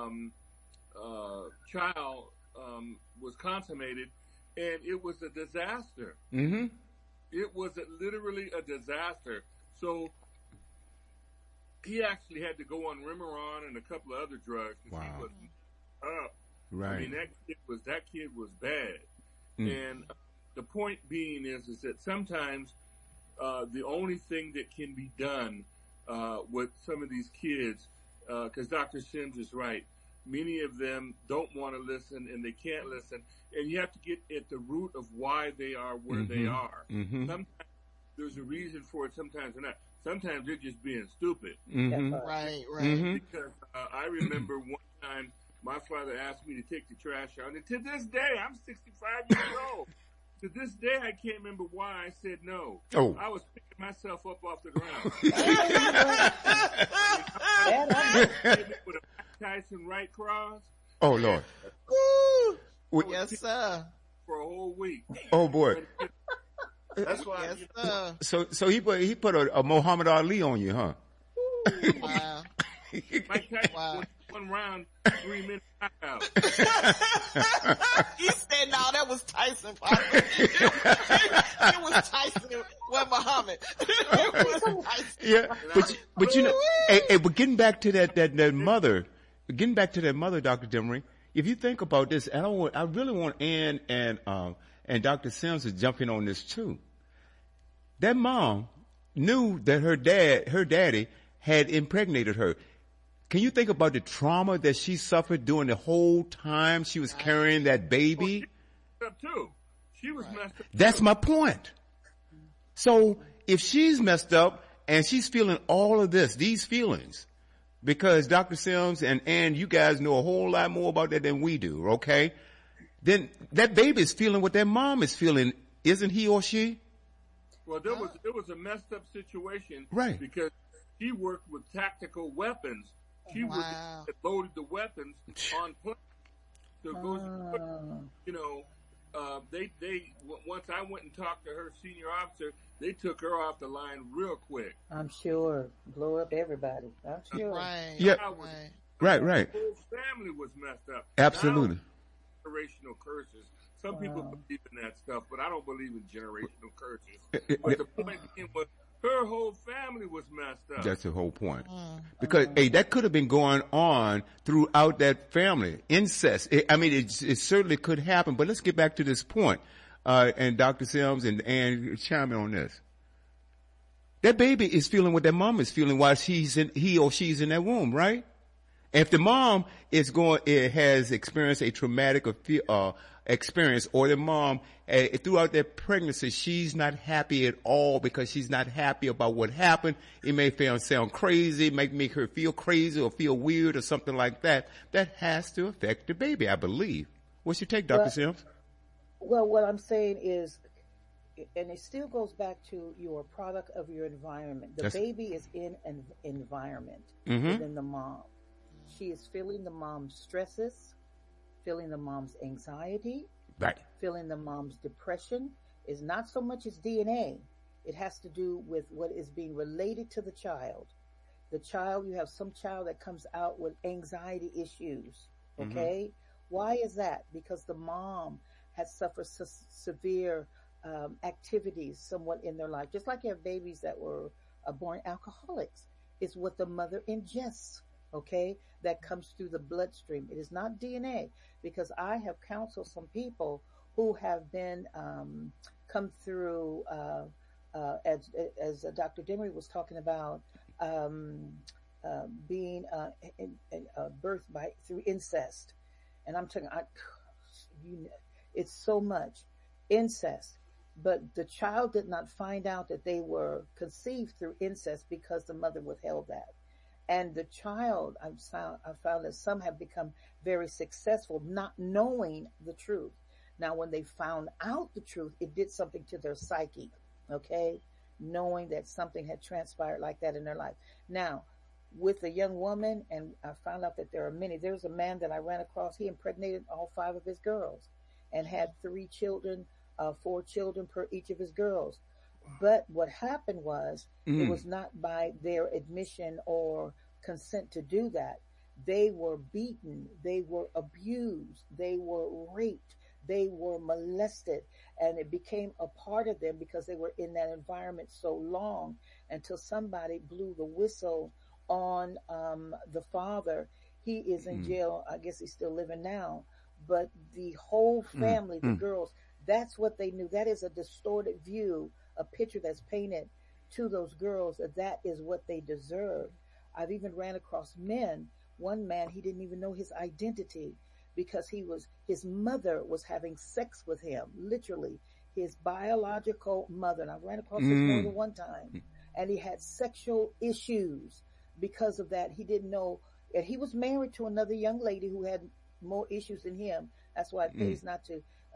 child was consummated, and it was a disaster. It was literally a disaster. So he actually had to go on Remeron and a couple of other drugs. Wow. He was up. Right. I mean, that kid was bad. And the point being is that sometimes the only thing that can be done with some of these kids, because Dr. Sims is right, many of them don't want to listen and they can't listen, and you have to get at the root of why they are where they are. Sometimes there's a reason for it, sometimes they're not. Sometimes they're just being stupid. Right. Because I remember one time my father asked me to take the trash out, and to this day, I'm 65 years old. To this day, I can't remember why I said no. Oh. I was picking myself up off the ground. With a Mike Tyson right cross. Oh, Lord. Yes, sir. For a whole week. Oh, boy. That's why. Yes, So he put a Muhammad Ali on you, huh? Wow. Mike Tyson was 1 round, 3 minutes out. He said, no, that was Tyson. It was Tyson with Muhammad. It was Tyson. Yeah, but you know, but getting back to that mother, Dr. Demery, if you think about this, and I really want Ann and Dr. Sims to jump in on this too. That mom knew that her daddy had impregnated her. Can you think about the trauma that she suffered during the whole time she was carrying that baby? She was messed up. That's my point. So if she's messed up and she's feeling all of these feelings, because Dr. Sims and you guys know a whole lot more about that than we do, okay? Then that baby is feeling what their mom is feeling, isn't he or she? Well, there was a messed up situation, right? Because she worked with tactical weapons. She loaded the weapons on planes. So it goes, you know, they once I went and talked to her senior officer, they took her off the line real quick. I'm sure. Blow up everybody. I'm sure. Right. Yeah. Right. The whole family was messed up. Absolutely. Generational curses. Some people believe in that stuff, but I don't believe in generational curses. But the point being was, her whole family was messed up. That's the whole point. Because, that could have been going on throughout that family. Incest. It certainly could happen. But let's get back to this point. And Dr. Sims and chime in on this. That baby is feeling what that mom is feeling while he or she's in that womb, right? If the mom has experienced a traumatic experience, or the mom throughout their pregnancy, she's not happy at all because she's not happy about what happened. It may sound crazy, make her feel crazy or feel weird or something like that. That has to affect the baby, I believe. What's your take, Dr. Sims? Well, what I'm saying is, and it still goes back to your product of your environment. The baby is in an environment within the mom. She is feeling the mom's stresses, feeling the mom's anxiety, right? Feeling the mom's depression. Is not so much as DNA. It has to do with what is being related to the child. The child, you have some child that comes out with anxiety issues. Okay? Why is that? Because the mom has suffered severe activities somewhat in their life. Just like you have babies that were born alcoholics. It's what the mother ingests. Okay, that comes through the bloodstream. It is not DNA, because I have counseled some people who have been come through as Dr. Demery was talking about being birthed through incest, and I'm talking, it's so much incest. But the child did not find out that they were conceived through incest because the mother withheld that. And the child, I found that some have become very successful not knowing the truth. Now, when they found out the truth, it did something to their psyche, okay? Knowing that something had transpired like that in their life. Now, with a young woman, and I found out that there are many. There's a man that I ran across. He impregnated all 5 of his girls and had 3 children, 4 children per each of his girls. But what happened was, it was not by their admission or consent to do that. They were beaten, they were abused, they were raped, they were molested, and it became a part of them because they were in that environment so long until somebody blew the whistle on the father. He is in jail. I guess he's still living now. But the whole family, the girls, that's what they knew. That is a distorted view, a picture that's painted to those girls, that is what they deserve. I've even ran across men. One man, he didn't even know his identity because his mother was having sex with him, literally his biological mother. And I ran across this more than one time, and he had sexual issues because of that. He didn't know, and he was married to another young lady who had more issues than him. That's why it pays not to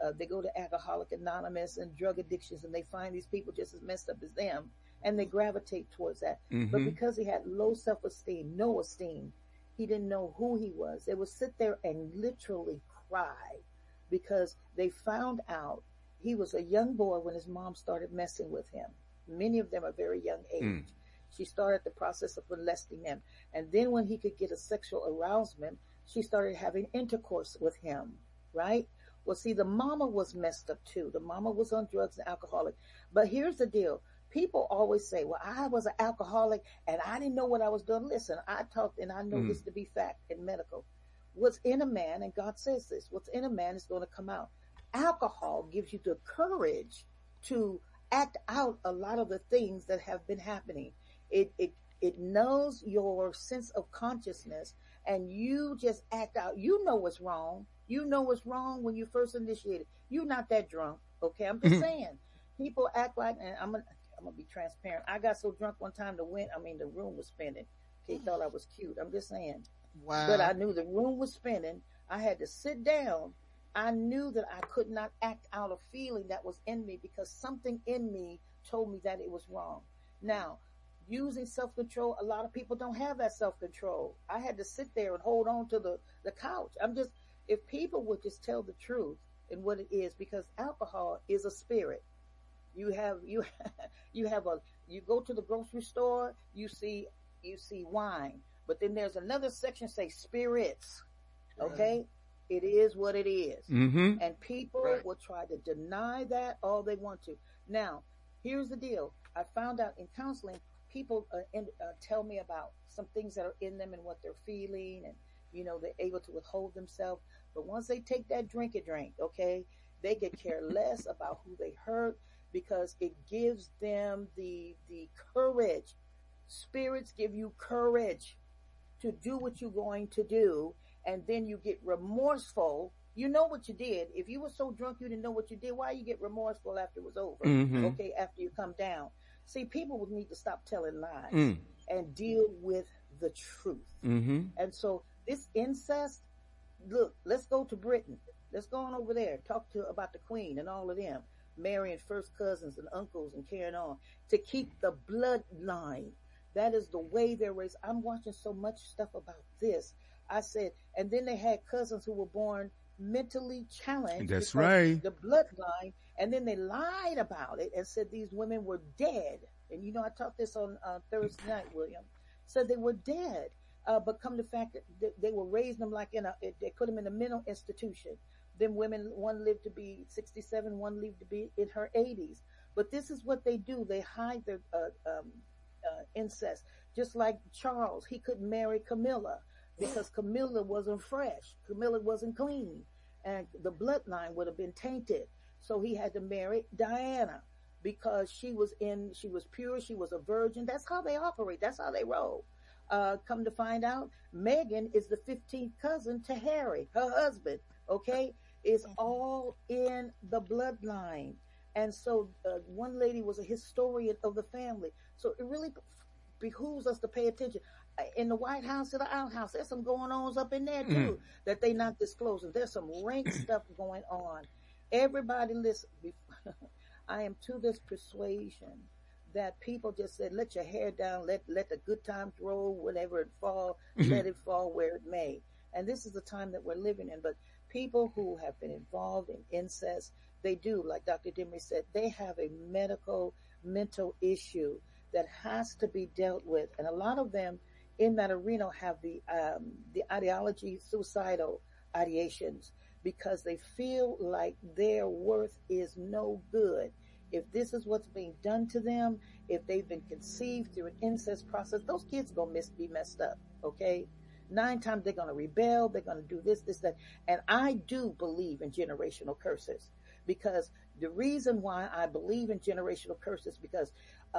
They go to Alcoholic Anonymous and drug addictions, and they find these people just as messed up as them, and they gravitate towards that. Mm-hmm. But because he had low self-esteem, no esteem, he didn't know who he was. They would sit there and literally cry because they found out he was a young boy when his mom started messing with him. Many of them are very young age. She started the process of molesting them. And then when he could get a sexual arousement, she started having intercourse with him, right? Well, see, the mama was messed up too. The mama was on drugs and alcoholic. But here's the deal. People always say, well, I was an alcoholic and I didn't know what I was doing. Listen, I talked and I know this to be fact in medical. What's in a man, and God says this, what's in a man is going to come out. Alcohol gives you the courage to act out a lot of the things that have been happening. It knows your sense of consciousness, and you just act out. You know what's wrong. You know what's wrong when you first initiated. You're not that drunk, okay? I'm just saying. People act like, and I'm gonna be transparent. I got so drunk one time the room was spinning. Okay, thought I was cute. I'm just saying. Wow. But I knew the room was spinning. I had to sit down. I knew that I could not act out a feeling that was in me because something in me told me that it was wrong. Now, using self-control, a lot of people don't have that self-control. I had to sit there and hold on to the couch. If people would just tell the truth and what it is, because alcohol is a spirit. You go to the grocery store, you see wine, but then there's another section say spirits. Okay? It is what it is. Mm-hmm. And people will try to deny that all they want to. Now, here's the deal. I found out in counseling, people tell me about some things that are in them and what they're feeling, and they're able to withhold themselves. But once they take that drink, okay, they could care less about who they hurt because it gives them the courage. Spirits give you courage to do what you're going to do, and then you get remorseful. You know what you did. If you were so drunk you didn't know what you did, why you get remorseful after it was over? Mm-hmm. Okay, after you come down. See, people would need to stop telling lies and deal with the truth. Mm-hmm. And so this incest, look, let's go to Britain. Let's go on over there. Talk about the Queen and all of them. Marrying first cousins and uncles and carrying on to keep the bloodline. That is the way they're raised. I'm watching so much stuff about this. I said, and then they had cousins who were born mentally challenged. That's right. The bloodline. And then they lied about it and said these women were dead. And I taught this on Thursday night, William. Said they were dead. But come to fact that they were raising them like they put them in a mental institution. Then women, one lived to be 67, one lived to be in her 80s. But this is what they do. They hide their incest. Just like Charles, he couldn't marry Camilla because Camilla wasn't fresh. Camilla wasn't clean. And the bloodline would have been tainted. So he had to marry Diana because she was pure, she was a virgin. That's how they operate. That's how they roll. Come to find out, Meghan is the 15th cousin to Harry, her husband. Okay? It's all in the bloodline. And so one lady was a historian of the family. So it really behooves us to pay attention. In the White House and the outhouse, there's some going ons up in there too that they not disclosing. There's some rank stuff going on. Everybody listen. I am to this persuasion that people just said, let your hair down, let the good times roll, whenever it fall, let it fall where it may. And this is the time that we're living in. But people who have been involved in incest, they do, like Dr. Demery said, they have a mental issue that has to be dealt with. And a lot of them in that arena have the ideology, suicidal ideations, because they feel like their worth is no good. If this is what's being done to them, if they've been conceived through an incest process, those kids are going to be messed up, okay? 9 times they're going to rebel, they're going to do this, that. And I do believe in generational curses, because the reason why I believe in generational curses, because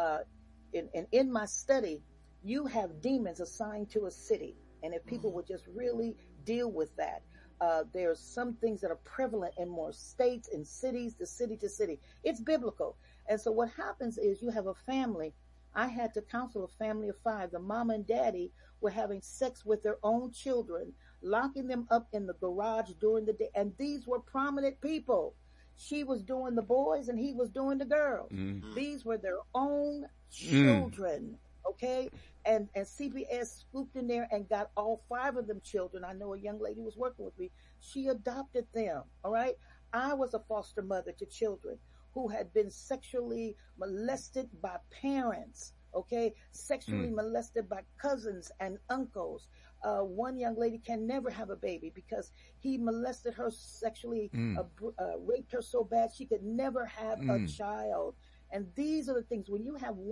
in my study, you have demons assigned to a city. And if people would just really deal with that, there's some things that are prevalent in more states and cities, to city to city. It's biblical. And so what happens is you have a family. I had to counsel a family of 5. The mom and daddy were having sex with their own children, locking them up in the garage during the day. And these were prominent people. She was doing the boys and he was doing the girls. Mm. These were their own children. Okay. And CPS swooped in there and got all 5 of them children. I know a young lady was working with me. She adopted them. All right. I was a foster mother to children who had been sexually molested by parents. Okay. Sexually molested by cousins and uncles. One young lady can never have a baby because he molested her sexually, raped her so bad she could never have a child. And these are the things, when you have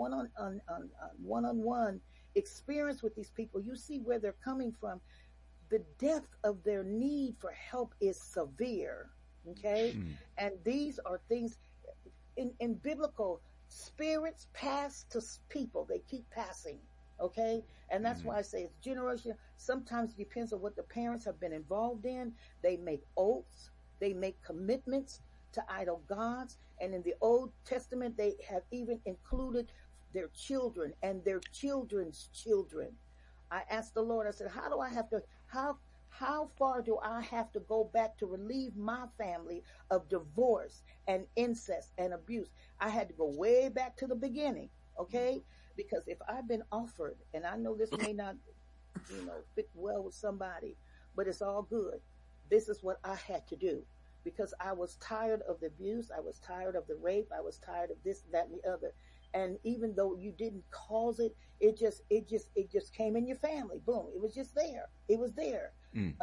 one-on-one experience with these people, you see where they're coming from. The depth of their need for help is severe. Okay. And these are things in biblical, spirits pass to people. They keep passing. Okay. And that's why I say it's generational. Sometimes it depends on what the parents have been involved in. They make oaths. They make commitments to idol gods. And in the Old Testament, they have even included their children and their children's children. I asked the Lord, I said, how far do I have to go back to relieve my family of divorce and incest and abuse? I had to go way back to the beginning. Okay. Because if I've been offered, and I know this may not, fit well with somebody, but it's all good. This is what I had to do because I was tired of the abuse. I was tired of the rape. I was tired of this, that, and the other. And even though you didn't cause it, it just came in your family. Boom. It was just there. It was there.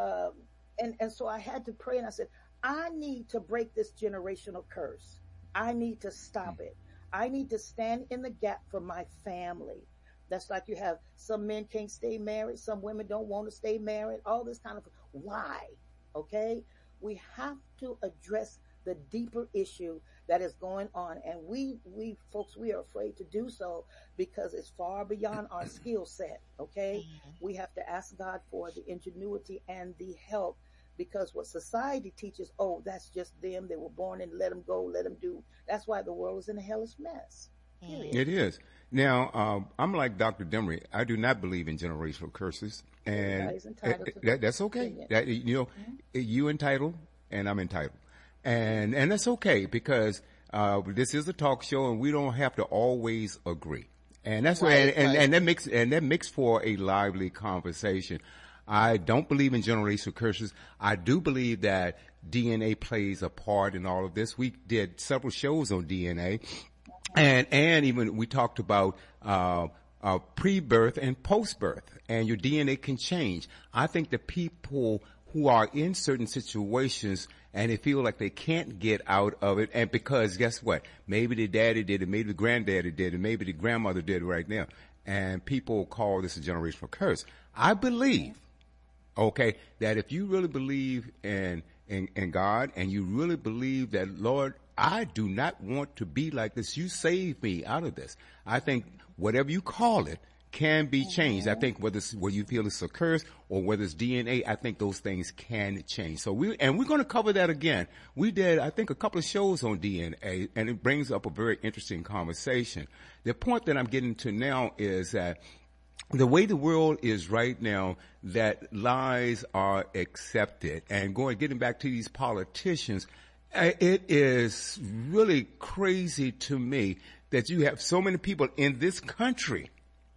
And so I had to pray and I said, I need to break this generational curse. I need to stop it. I need to stand in the gap for my family. That's like you have some men can't stay married. Some women don't want to stay married. All this kind of, why? Okay. We have to address the deeper issue that is going on. And we folks, we are afraid to do so because it's far beyond our skill set. Okay. We have to ask God for the ingenuity and the help. Because what society teaches, that's just them. They were born and let them go, let them do. That's why the world is in a hellish mess. Period. It is. Now, I'm like Dr. Demery. I do not believe in generational curses. And that's okay. You entitled and I'm entitled. And that's okay because this is a talk show and we don't have to always agree. And that's and that makes for a lively conversation. I don't believe in generational curses. I do believe that DNA plays a part in all of this. We did several shows on DNA, and even we talked about pre-birth and post-birth, and your DNA can change. I think the people who are in certain situations and they feel like they can't get out of it, and because guess what? Maybe the daddy did it, maybe the granddaddy did it, maybe the grandmother did it right now, and people call this a generational curse. I believe. Okay, that if you really believe in God and you really believe that, Lord, I do not want to be like this. You save me out of this. I think whatever you call it can be changed. I think whether you feel it's a curse or whether it's DNA, I think those things can change. So we're going to cover that again. We did, I think, a couple of shows on DNA, and it brings up a very interesting conversation. The point that I'm getting to now is that the way the world is right now, that lies are accepted. And getting back to these politicians, it is really crazy to me that you have so many people in this country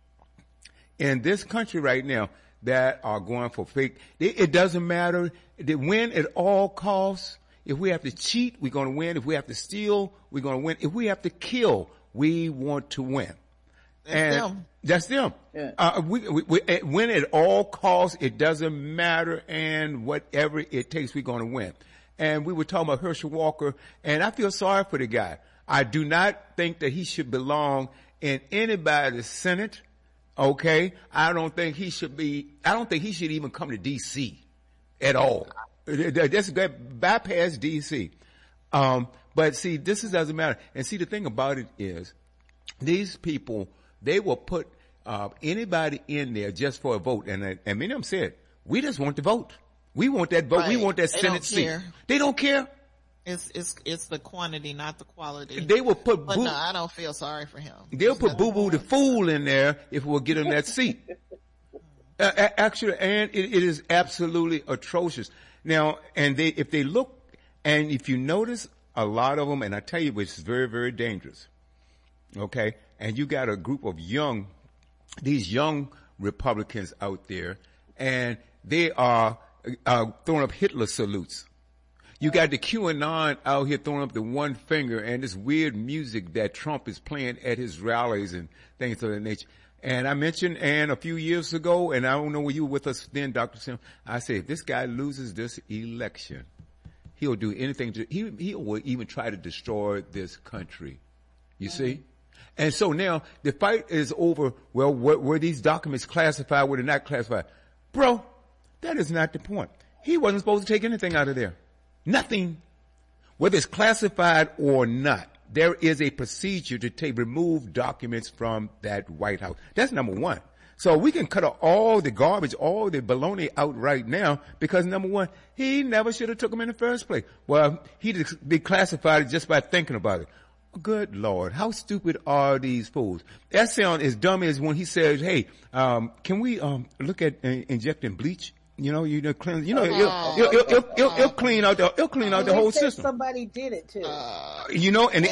right now that are going for fake. It doesn't matter. They win at all costs. If we have to cheat, we're going to win. If we have to steal, we're going to win. If we have to kill, we want to win. That's them. Yeah. We win at all costs. It doesn't matter, and whatever it takes, we're going to win. And we were talking about Herschel Walker, and I feel sorry for the guy. I do not think that he should belong in anybody's Senate. Okay, I don't think he should even come to D.C. at all. That's bypass D.C. But see, doesn't matter. And see, the thing about it is, these people, they will put anybody in there just for a vote. And many of them said, we just want to vote. We want that vote. Right. We want that Senate seat. They don't care. It's the quantity, not the quality. They will put no, I don't feel sorry for him. They'll put Boo Boo the Fool in there if we'll get him that seat. Actually, and it is absolutely atrocious. Now, and if they look, and if you notice, a lot of them, and I tell you, it's very, very dangerous. Okay? And you got a group of these young Republicans out there, and they are throwing up Hitler salutes. You got the QAnon out here throwing up the one finger and this weird music that Trump is playing at his rallies and things of that nature. And I mentioned Ann a few years ago, and I don't know when you were with us then, Dr. Sim, I said, if this guy loses this election, he'll do anything he will even try to destroy this country. You see? And so now the fight is over. Well, were these documents classified? Were they not classified? Bro, that is not the point. He wasn't supposed to take anything out of there. Nothing. Whether it's classified or not, there is a procedure to remove documents from that White House. That's number one. So we can cut all the garbage, all the baloney out right now because, number one, he never should have took them in the first place. Well, he declassified it just by thinking about it. Good Lord, how stupid are these fools? That sound as dumb as when he says, hey, can we look at injecting bleach? Clean. It'll clean out the whole system. Somebody did it too. And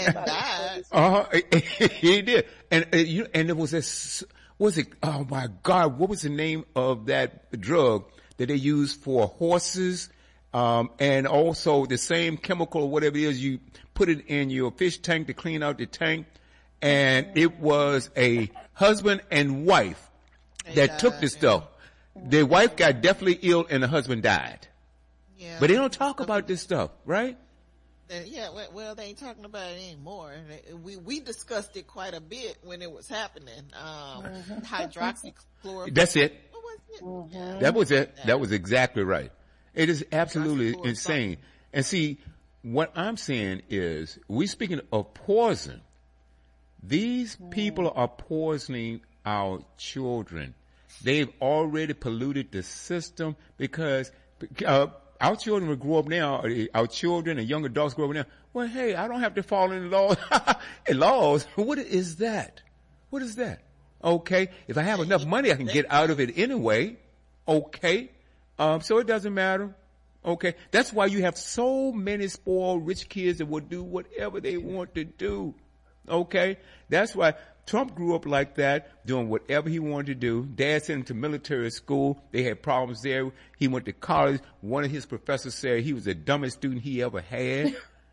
he did. And there was this. Oh my God, what was the name of that drug that they use for horses? And also the same chemical or whatever it is, you put it in your fish tank to clean out the tank. And it was a husband and wife that took this stuff. The wife got deathly ill and the husband died. Yeah. But they don't talk about this stuff, right? Yeah, well, they ain't talking about it anymore. We discussed it quite a bit when it was happening. Hydroxychloroquine. That's it. What was it? Mm-hmm. That was it. That was exactly right. It is absolutely insane. And see, what I'm saying is, we speaking of poison. These people are poisoning our children. They've already polluted the system because our children will grow up now, our children and young adults grow up now. Well, hey, I don't have to follow any laws. Laws? What is that? What is that? Okay. If I have enough money, I can get out of it anyway. Okay. So it doesn't matter. Okay. That's why you have so many spoiled rich kids that will do whatever they want to do. Okay. That's why Trump grew up like that, doing whatever he wanted to do. Dad sent him to military school. They had problems there. He went to college. One of his professors said he was the dumbest student he ever had.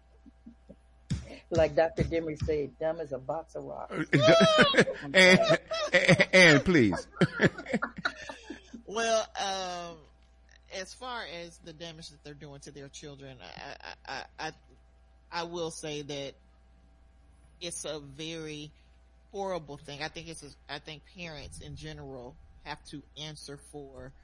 Like Dr. Demery said, dumb as a box of rocks. and please. Well, as far as the damage that they're doing to their children, I will say that it's a very horrible thing. I think parents in general have to answer for